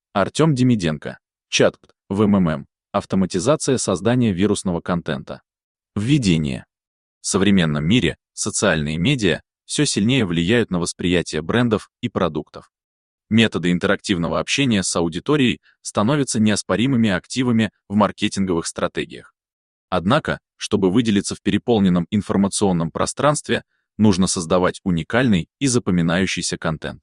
Артем Демиденко. Чат в МММ. Автоматизация создания вирусного контента. Введение. В современном мире социальные медиа все сильнее влияют на восприятие брендов и продуктов. Методы интерактивного общения с аудиторией становятся неоспоримыми активами в маркетинговых стратегиях. Однако, чтобы выделиться в переполненном информационном пространстве, нужно создавать уникальный и запоминающийся контент.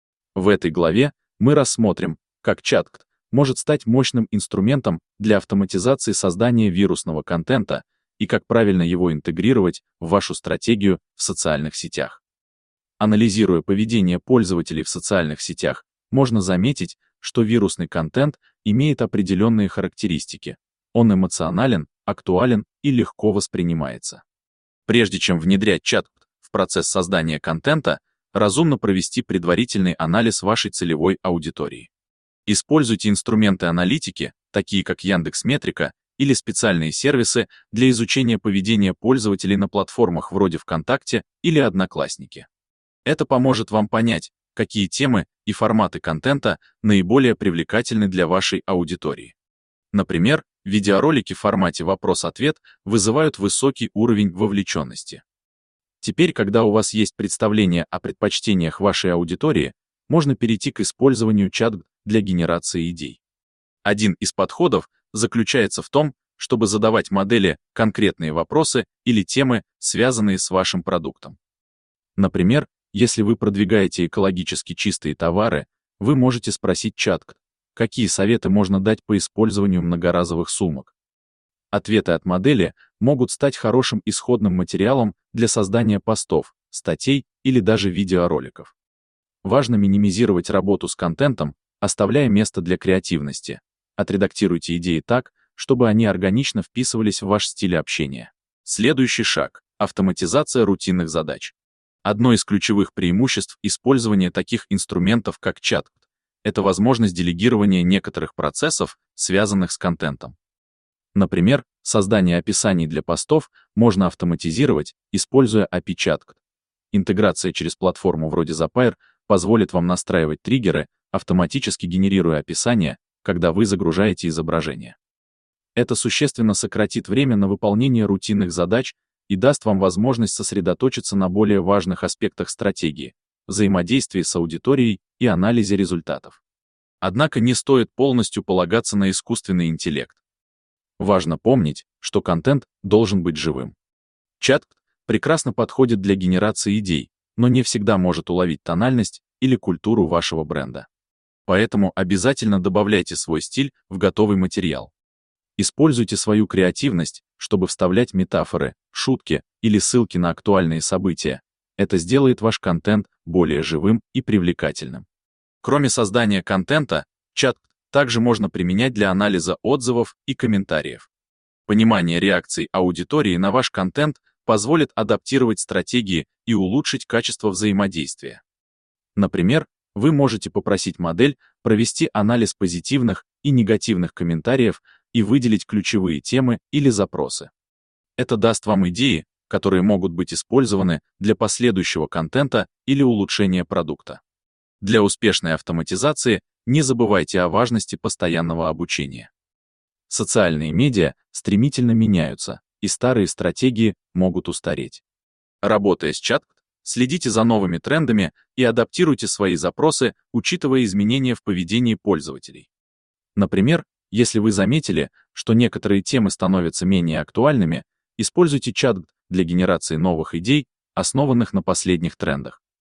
В этой главе мы рассмотрим, как чат может стать мощным инструментом для автоматизации создания вирусного контента и как правильно его интегрировать в вашу стратегию в социальных сетях. Анализируя поведение пользователей в социальных сетях, можно заметить, что вирусный контент имеет определенные характеристики. Он эмоционален, актуален и легко воспринимается. Прежде чем внедрять чат в процесс создания контента, разумно провести предварительный анализ вашей целевой аудитории. Используйте инструменты аналитики, такие как Яндекс.Метрика, или специальные сервисы для изучения поведения пользователей на платформах вроде ВКонтакте или Одноклассники. Это поможет вам понять, какие темы и форматы контента наиболее привлекательны для вашей аудитории. Например, видеоролики в формате вопрос-ответ вызывают высокий уровень вовлеченности. Теперь, когда у вас есть представление о предпочтениях вашей аудитории, можно перейти к использованию чат для генерации идей. Один из подходов заключается в том, чтобы задавать модели конкретные вопросы или темы, связанные с вашим продуктом. Например, если вы продвигаете экологически чистые товары, вы можете спросить чат, какие советы можно дать по использованию многоразовых сумок. Ответы от модели могут стать хорошим исходным материалом для создания постов, статей или даже видеороликов. Важно минимизировать работу с контентом, оставляя место для креативности. Отредактируйте идеи так, чтобы они органично вписывались в ваш стиль общения. Следующий шаг – автоматизация рутинных задач. Одно из ключевых преимуществ использования таких инструментов, как чат, это возможность делегирования некоторых процессов, связанных с контентом. Например, создание описаний для постов можно автоматизировать, используя API чат. Интеграция через платформу вроде Zapier позволит вам настраивать триггеры, автоматически генерируя описания, когда вы загружаете изображение. Это существенно сократит время на выполнение рутинных задач и даст вам возможность сосредоточиться на более важных аспектах стратегии, взаимодействии с аудиторией и анализе результатов. Однако не стоит полностью полагаться на искусственный интеллект. Важно помнить, что контент должен быть живым. Чат прекрасно подходит для генерации идей, но не всегда может уловить тональность или культуру вашего бренда. Поэтому обязательно добавляйте свой стиль в готовый материал. Используйте свою креативность, чтобы вставлять метафоры, шутки или ссылки на актуальные события. Это сделает ваш контент более живым и привлекательным. Кроме создания контента, чат также можно применять для анализа отзывов и комментариев. Понимание реакций аудитории на ваш контент позволит адаптировать стратегии и улучшить качество взаимодействия. Например, вы можете попросить модель провести анализ позитивных и негативных комментариев и выделить ключевые темы или запросы. Это даст вам идеи, которые могут быть использованы для последующего контента или улучшения продукта. Для успешной автоматизации не забывайте о важности постоянного обучения. Социальные медиа стремительно меняются, и старые стратегии могут устареть. Работая с чат, следите за новыми трендами и адаптируйте свои запросы, учитывая изменения в поведении пользователей. Например, если вы заметили, что некоторые темы становятся менее актуальными, используйте чат для генерации новых идей, основанных на последних трендах.